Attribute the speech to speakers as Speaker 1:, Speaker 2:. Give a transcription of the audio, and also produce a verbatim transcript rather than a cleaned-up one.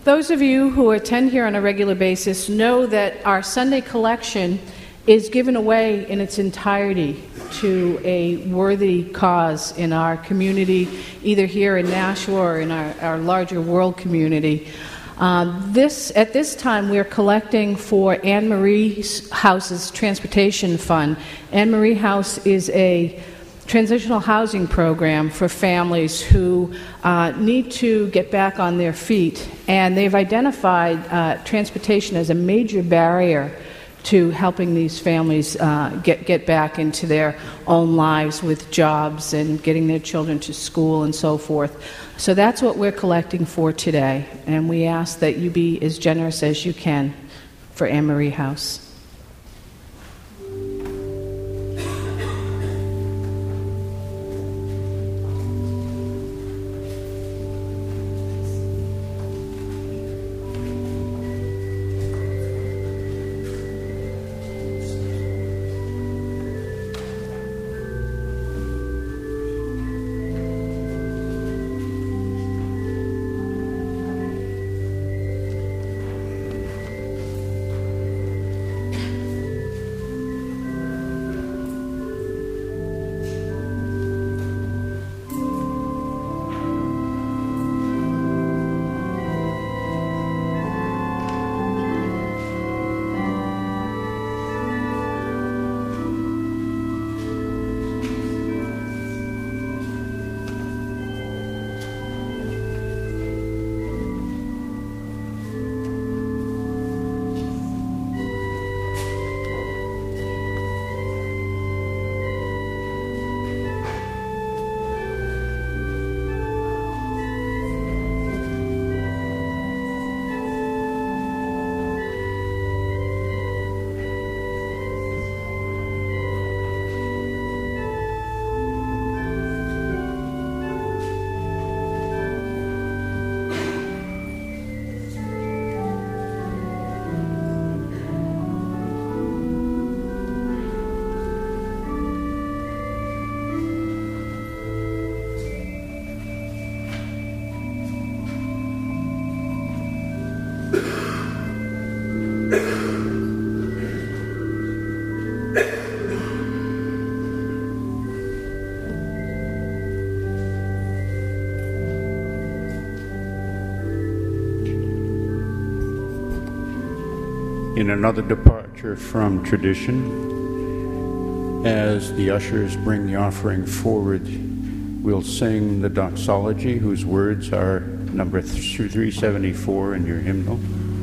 Speaker 1: those of you who attend here on a regular basis know that our Sunday collection is given away in its entirety to a worthy cause in our community, either here in Nashua or in our, our larger world community. Uh, this, at this time, we're collecting for Anne Marie House's Transportation Fund. Anne Marie House is a transitional housing program for families who uh, need to get back on their feet, and they've identified uh, transportation as a major barrier to helping these families uh, get, get back into their own lives with jobs and getting their children to school and so forth. So that's what we're collecting for today, and we ask that you be as generous as you can for Anne Marie House.
Speaker 2: In another departure from tradition, as the ushers bring the offering forward, we'll sing the doxology, whose words are number three seventy-four in your hymnal.